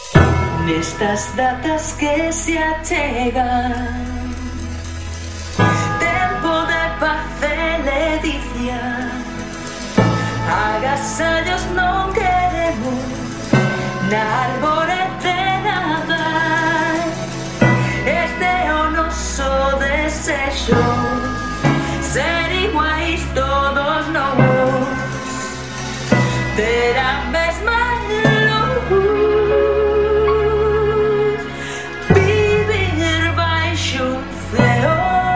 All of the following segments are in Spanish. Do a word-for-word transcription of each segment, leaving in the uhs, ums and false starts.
Nestas datas que se achegan, tempo de paz e ledicia, agasallos non queremos na árbore de Nadal. Este é o noso desexo, ser iguais todos nós, ter a mesma luz, vivir baixo un ceo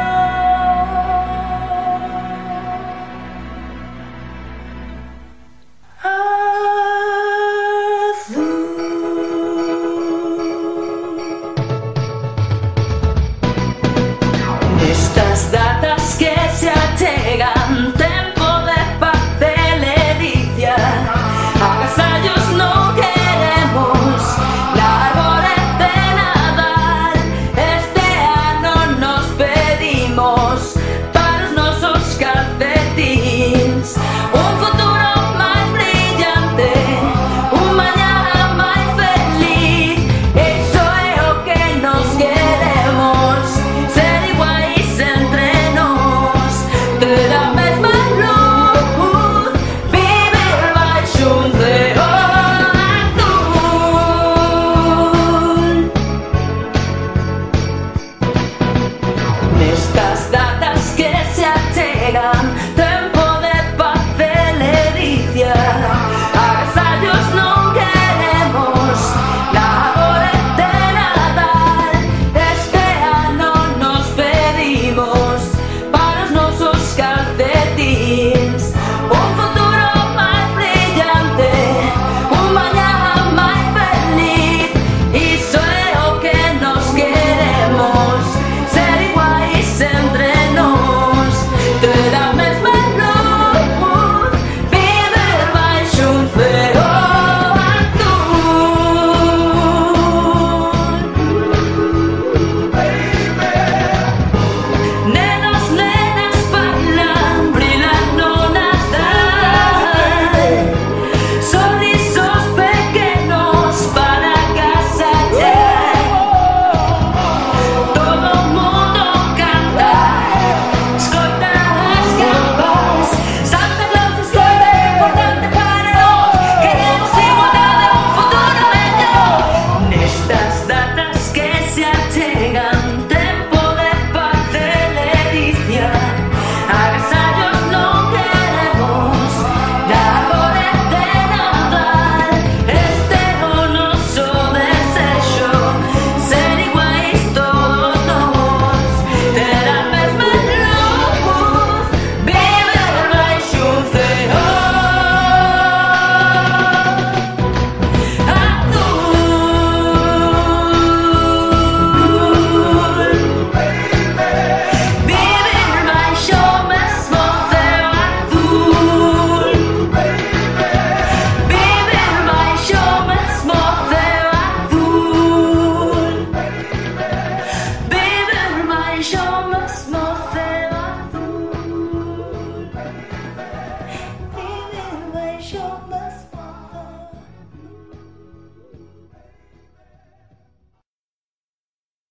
Estas datas que se achegan, tempo de paz e ledicia, agasallos non queremos na árbore de Nadal. Este ano nos pedimos para os nosos calcetins un futuro máis brillante, un mañá máis feliz. Iso é o que nos queremos, ser iguais entre nós, ter a mesma luz, viver baixo un ceo azul. Nestas datas que se achegan, tempo de paz e ledicia, agasallos non queremos na árbore de Nadal. Este ano nos pedimos para os nosos calcetins un futuro máis brillante, un mañá máis feliz. Iso é o que nos queremos, ser iguais entre nós, ter a mesma luz, viver baixo un ceo azul. Nenos, nenas bailan, brillan no Nadal, sorrisos pequenos para casa ya. Todo o mundo canta, escoita as capas, Santa Claus escoita, é importante para nós, queremos igualdade e un futuro mellor. Nestas datas que se achegan, tempo de paz e ledicia, agasallos non queremos na árbore de Nadal. Este é o noso desexo, ser iguais todos nós, ter a mesma luz, viver baixo un ceo azul. Vivir baixo o mesmo ceo azul, vivir baixo o mesmo ceo azul, vivir baixo o mesmo